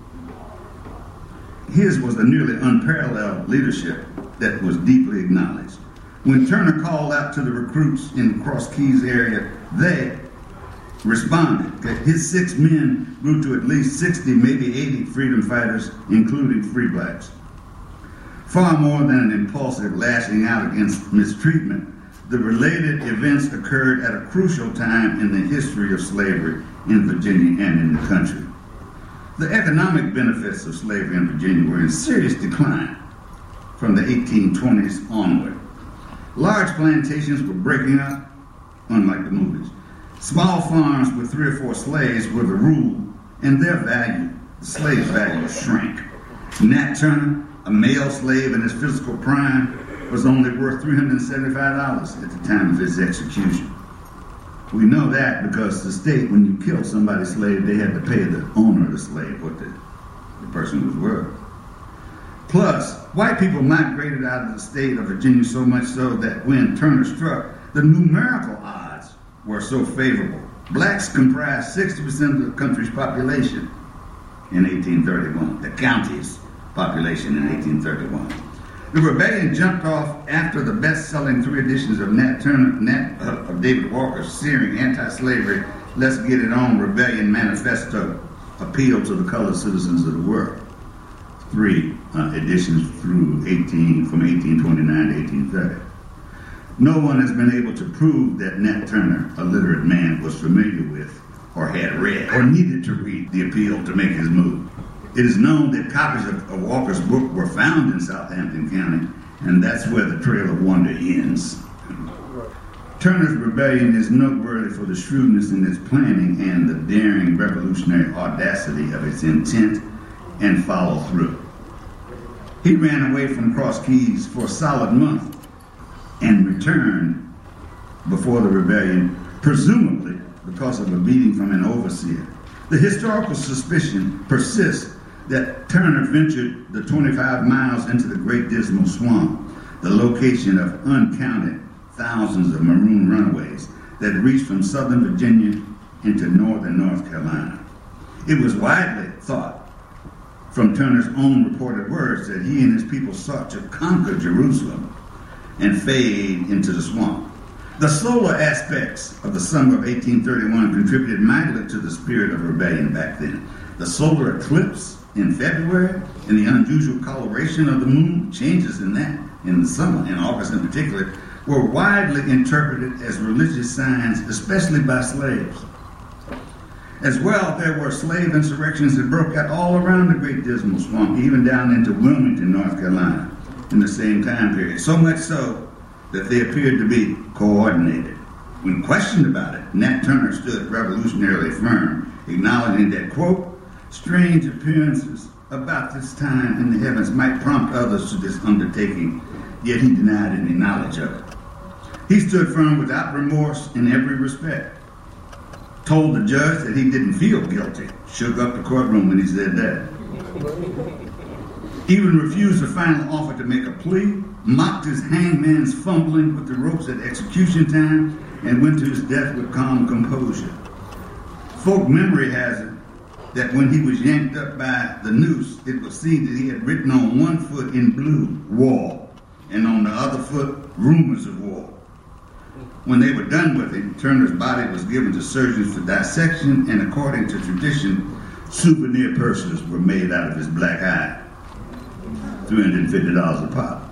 His was a nearly unparalleled leadership that was deeply acknowledged. When Turner called out to the recruits in the Cross Keys area, they responded. His six men grew to at least sixty, maybe eighty freedom fighters, including free blacks. Far more than an impulsive lashing out against mistreatment, the related events occurred at a crucial time in the history of slavery in Virginia and in the country. The economic benefits of slavery in Virginia were in serious decline from the eighteen twenties onward. Large plantations were breaking up, unlike the movies. Small farms with three or four slaves were the rule, and their value, the slave's value, shrank. Nat Turner, a male slave in his physical prime, was only worth three hundred seventy-five dollars at the time of his execution. We know that because the state, when you killed somebody's slave, they had to pay the owner of the slave what the, the person was worth. Plus, white people migrated out of the state of Virginia so much so that when Turner struck, the numerical odds were so favorable. Blacks comprised sixty percent of the country's population in eighteen thirty-one, the county's population in eighteen thirty-one. The rebellion jumped off after the best-selling three editions of Nat Turner, Nat, uh, of David Walker's searing anti-slavery, Let's Get It On Rebellion Manifesto appealed to the colored citizens of the world. Three uh, editions through eighteen from eighteen twenty-nine to eighteen thirty. No one has been able to prove that Nat Turner, a literate man, was familiar with or had read or needed to read the appeal to make his move. It is known that copies of, of Walker's book were found in Southampton County, and that's where the Trail of Wonder ends. Turner's rebellion is noteworthy for the shrewdness in its planning and the daring revolutionary audacity of its intent and follow-through. He ran away from Cross Keys for a solid month and returned before the rebellion, presumably because of a beating from an overseer. The historical suspicion persists that Turner ventured the twenty-five miles into the Great Dismal Swamp, the location of uncounted thousands of maroon runaways that reached from southern Virginia into northern North Carolina. It was widely thought, from Turner's own reported words, that he and his people sought to conquer Jerusalem and fade into the swamp. The solar aspects of the summer of eighteen thirty-one contributed mightily to the spirit of rebellion back then. The solar eclipse in February and the unusual coloration of the moon, changes in that in the summer, in August in particular, were widely interpreted as religious signs, especially by slaves. As well, there were slave insurrections that broke out all around the Great Dismal Swamp, even down into Wilmington, North Carolina, in the same time period. So much so that they appeared to be coordinated. When questioned about it, Nat Turner stood revolutionarily firm, acknowledging that, quote, strange appearances about this time in the heavens might prompt others to this undertaking, yet he denied any knowledge of it. He stood firm without remorse in every respect, told the judge that he didn't feel guilty, shook up the courtroom when he said that. Even refused the final offer to make a plea, mocked his hangman's fumbling with the ropes at execution time, and went to his death with calm composure. Folk memory has it that when he was yanked up by the noose, it was seen that he had written on one foot in blue, war, and on the other foot, rumors of war. When they were done with him, Turner's body was given to surgeons for dissection, and according to tradition, souvenir purses were made out of his black eye, three hundred fifty dollars a pop.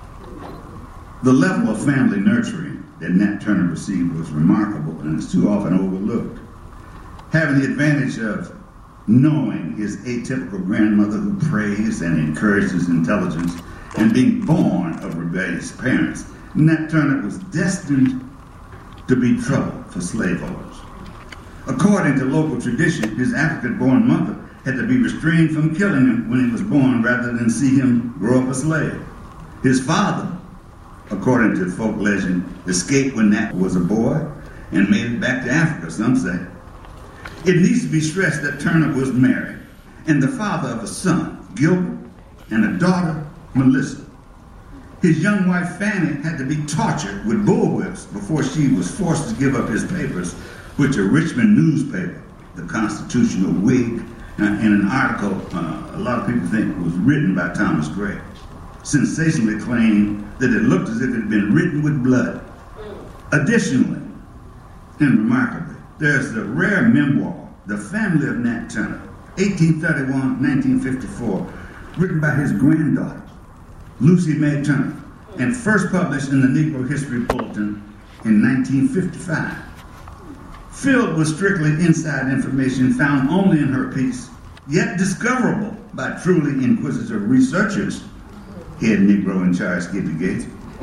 The level of family nurturing that Nat Turner received was remarkable and is too often overlooked. Having the advantage of knowing his atypical grandmother who praised and encouraged his intelligence, and being born of rebellious parents, Nat Turner was destined to be trouble for slaveholders. According to local tradition, his African-born mother had to be restrained from killing him when he was born rather than see him grow up a slave. His father, according to folk legend, escaped when Nat was a boy and made it back to Africa, some say. It needs to be stressed that Turner was married and the father of a son, Gilbert, and a daughter, Melissa. His young wife, Fanny, had to be tortured with bullwhips before she was forced to give up his papers, which a Richmond newspaper, the Constitutional Whig, uh, in an article uh, a lot of people think was written by Thomas Gray, sensationally claimed that it looked as if it had been written with blood. Additionally, and remarkably, there's the rare memoir, The Family of Nat Turner, eighteen thirty-one to nineteen fifty-four, written by his granddaughter, Lucy May Turner, and first published in the Negro History Bulletin in nineteen fifty-five. Filled with strictly inside information found only in her piece, yet discoverable by truly inquisitive researchers, head Negro in charge Skippy Gates.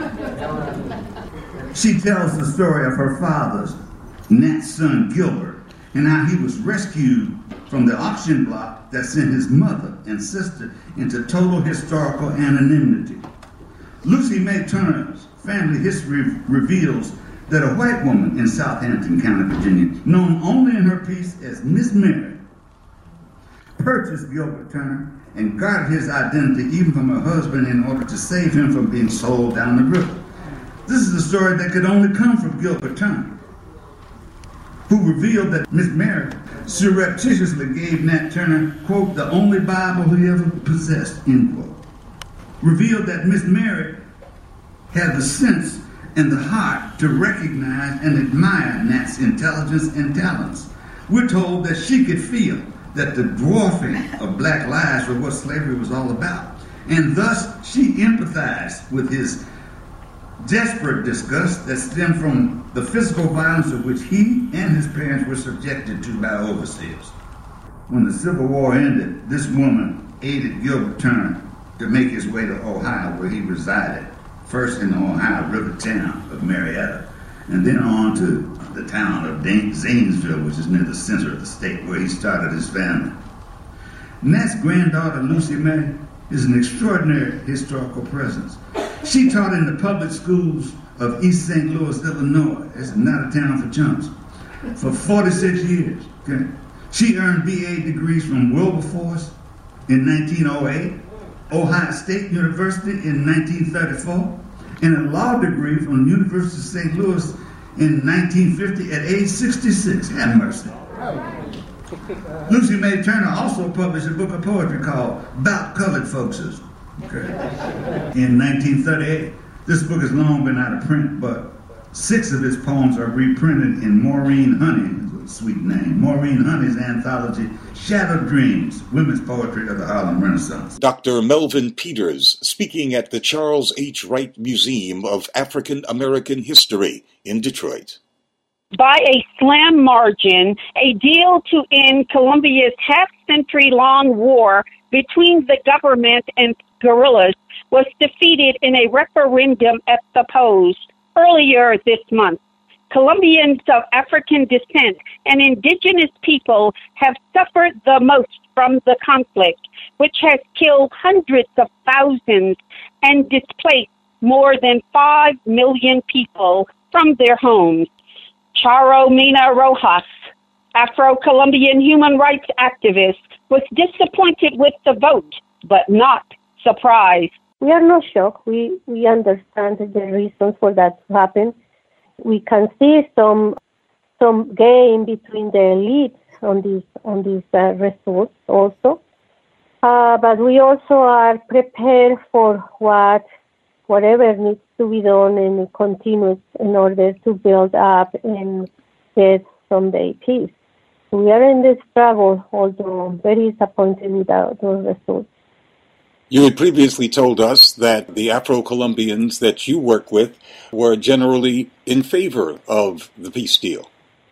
She tells the story of her father's, Nat's son Gilbert, and how he was rescued from the auction block that sent his mother and sister into total historical anonymity. Lucy May Turner's family history reveals that a white woman in Southampton County, Virginia, known only in her piece as Miss Mary, purchased Gilbert Turner and guarded his identity even from her husband in order to save him from being sold down the river. This is a story that could only come from Gilbert Turner, who revealed that Miss Mary surreptitiously gave Nat Turner, quote, the only Bible he ever possessed, end quote. Revealed that Miss Mary had the sense and the heart to recognize and admire Nat's intelligence and talents. We're told that she could feel that the dwarfing of black lives were what slavery was all about, and thus she empathized with his desperate disgust that stemmed from the physical violence of which he and his parents were subjected to by overseers. When the Civil War ended, this woman aided Gilbert Turner to make his way to Ohio, where he resided, first in the Ohio River town of Marietta, and then on to the town of Zanesville, which is near the center of the state where he started his family. Nat's granddaughter, Lucy May, is an extraordinary historical presence. She taught in the public schools of East Saint Louis, Illinois. It's not a town for chumps. For forty-six years. Okay? She earned B A degrees from Wilberforce in nineteen oh eight, Ohio State University in nineteen thirty-four, and a law degree from the University of Saint Louis in nineteen fifty at age sixty-six. Have mercy. Lucy May Turner also published a book of poetry called About Colored Folkses, okay, in nineteen thirty-eight. This book has long been out of print, but six of his poems are reprinted in Maureen Honey, a sweet name, Maureen Honey's anthology, Shadowed Dreams, Women's Poetry of the Harlem Renaissance. Doctor Melvin Peters, speaking at the Charles H. Wright Museum of African American History in Detroit. By a slim margin, a deal to end Colombia's half-century-long war between the government and guerrillas was defeated in a referendum at the polls earlier this month. Colombians of African descent and indigenous people have suffered the most from the conflict, which has killed hundreds of thousands and displaced more than five million people from their homes. Charo Mina Rojas, Afro-Colombian human rights activist, was disappointed with the vote, but not surprised. We are not shocked. We, we understand the reasons for that to happen. We can see some some game between the elites on these on these uh, results also, uh, but we also are prepared for what whatever needs to be done and continue in order to build up and get someday peace. We are in this struggle, although very disappointed with those results. You had previously told us that the Afro-Colombians that you work with were generally in favor of the peace deal.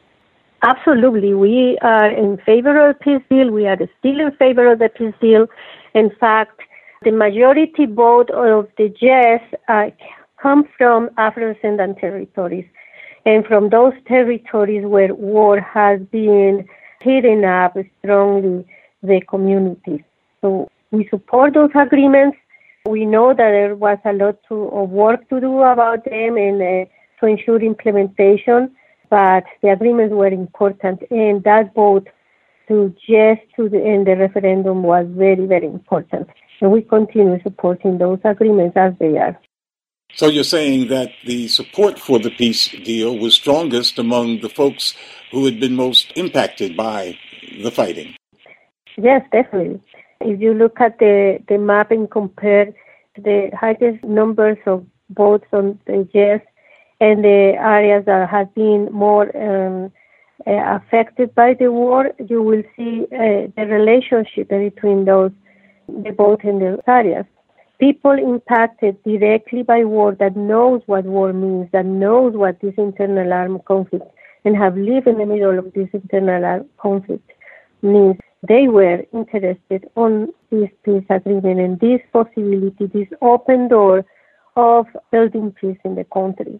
Absolutely. We are in favor of the peace deal. We are still in favor of the peace deal. In fact, the majority vote of the yes uh, come from Afro-descendant territories and from those territories where war has been heating up strongly the communities. So we support those agreements. We know that there was a lot to, of work to do about them and uh, to ensure implementation, but the agreements were important, and that vote to yes to the, in the referendum was very, very important. And we continue supporting those agreements as they are. So you're saying that the support for the peace deal was strongest among the folks who had been most impacted by the fighting? Yes, definitely. If you look at the, the map and compare the highest numbers of votes on the yes and the areas that have been more um, uh, affected by the war, you will see uh, the relationship between those, the vote in those areas. People impacted directly by war that knows what war means, that knows what this internal armed conflict, and have lived in the middle of this internal armed conflict means. They were interested on this peace agreement and this possibility, this open door of building peace in the country.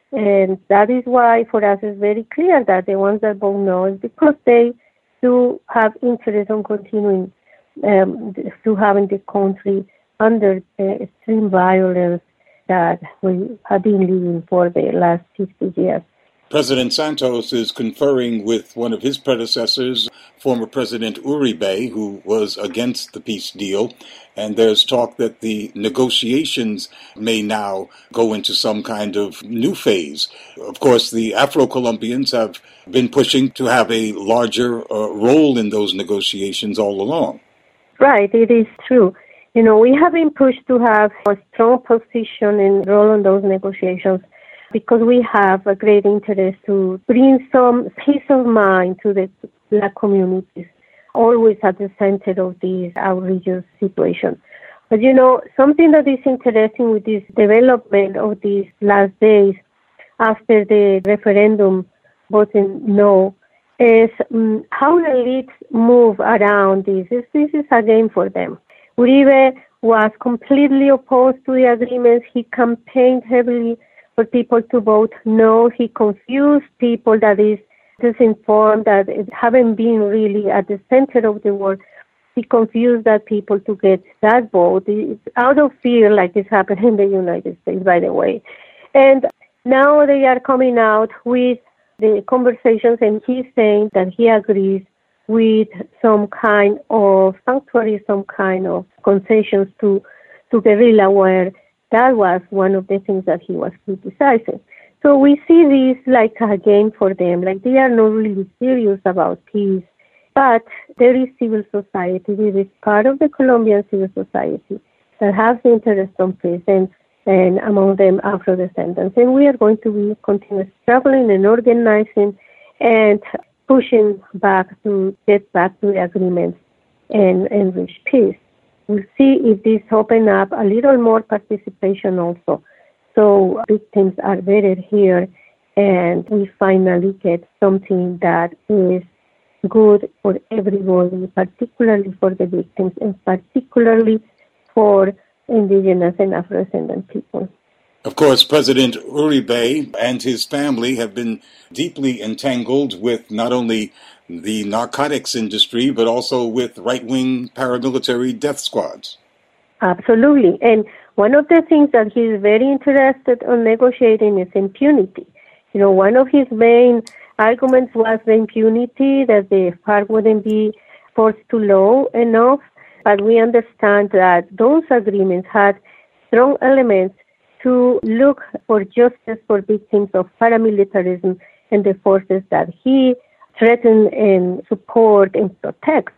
And that is why for us it's very clear that the ones that vote no is because they do have interest in continuing um, to having the country under the extreme violence that we have been living for the last fifty years. President Santos is conferring with one of his predecessors, former President Uribe, who was against the peace deal, and there's talk that the negotiations may now go into some kind of new phase. Of course, the Afro-Colombians have been pushing to have a larger uh, role in those negotiations all along. Right, it is true. You know, we have been pushed to have a strong position and role in those negotiations, because we have a great interest to bring some peace of mind to the Black communities, always at the center of this outrageous situation. But, you know, something that is interesting with this development of these last days after the referendum voting no is um, how the elites move around this. This, this is a game for them. Uribe was completely opposed to the agreements. He campaigned heavily for people to vote no. He confused people that is disinformed, that haven't been really at the center of the world. He confused that people to get that vote. It's out of fear, like it's happened in the United States, by the way. And now they are coming out with the conversations, and he's saying that he agrees with some kind of sanctuary, some kind of concessions to, to guerrilla, where that was one of the things that he was criticizing. So we see this like a game for them, like they are not really serious about peace. But there is civil society, there is part of the Colombian civil society that has interest on peace, and, and among them Afro-descendants. And we are going to be continuously traveling and organizing and pushing back to get back to the agreements and, and reach peace. We'll see if this opens up a little more participation also. So victims are vetted here, and we finally get something that is good for everybody, particularly for the victims, and particularly for indigenous and Afro-descendant people. Of course, President Uribe and his family have been deeply entangled with not only the narcotics industry, but also with right-wing paramilitary death squads. Absolutely. And one of the things that he's very interested in negotiating is impunity. You know, one of his main arguments was the impunity, that the FARC wouldn't be forced to law enough. But we understand that those agreements had strong elements to look for justice for victims of paramilitarism and the forces that he threatens and support and protects.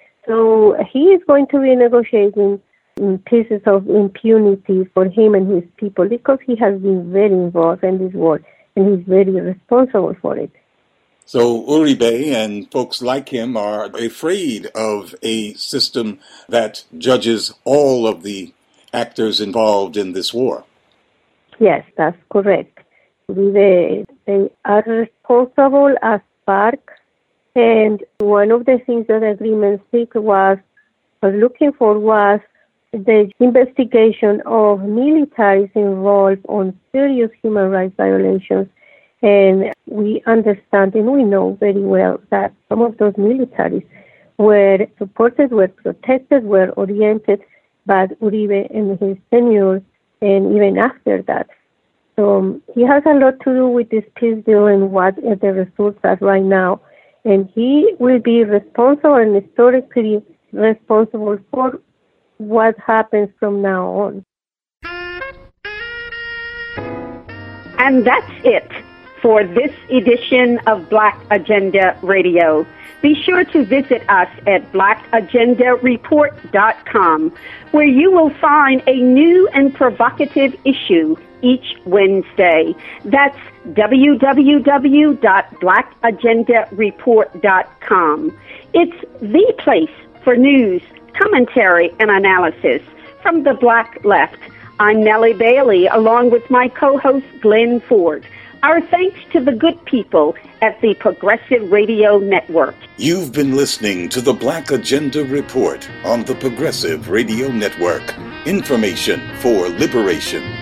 So he is going to be negotiating pieces of impunity for him and his people because he has been very involved in this war and he's very responsible for it. So Uribe and folks like him are afraid of a system that judges all of the actors involved in this war. Yes, that's correct. They, they are responsible as FARC, and one of the things that the agreement seek was, was looking for was the investigation of militaries involved on serious human rights violations. And we understand and we know very well that some of those militaries were supported, were protected, were oriented by Uribe and his tenure, and even after that. So um, he has a lot to do with this peace deal and what the results are right now. And he will be responsible and historically responsible for what happens from now on. And that's it for this edition of Black Agenda Radio. Be sure to visit us at black agenda report dot com, where you will find a new and provocative issue each Wednesday. That's w w w dot black agenda report dot com. It's the place for news, commentary, and analysis from the Black Left. I'm Nellie Bailey, along with my co-host Glenn Ford. Our thanks to the good people at the Progressive Radio Network. You've been listening to the Black Agenda Report on the Progressive Radio Network. Information for liberation.